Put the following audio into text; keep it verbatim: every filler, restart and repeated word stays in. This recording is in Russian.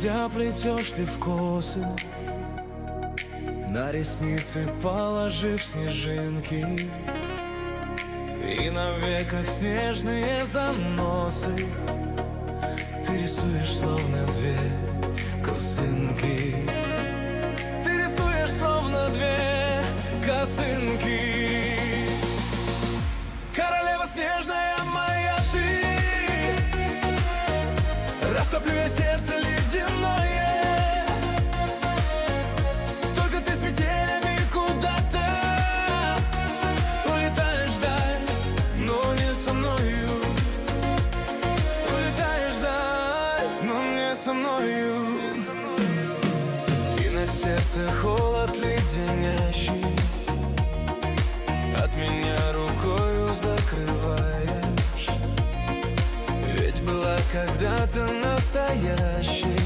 дождя плетешь ты в косы, на ресницы положив снежинки, и на веках снежные заносы. Ты рисуешь словно две косынки. Ты рисуешь словно две косынки. Королева снежная моя ты, растоплю я сердце ледяное. Только ты с метелями куда-то улетаешь вдаль, но не со мною. Улетаешь вдаль, но не со мною. И на сердце холод леденящий, от меня рукою закрываешь. Ведь была когда-то настоящей,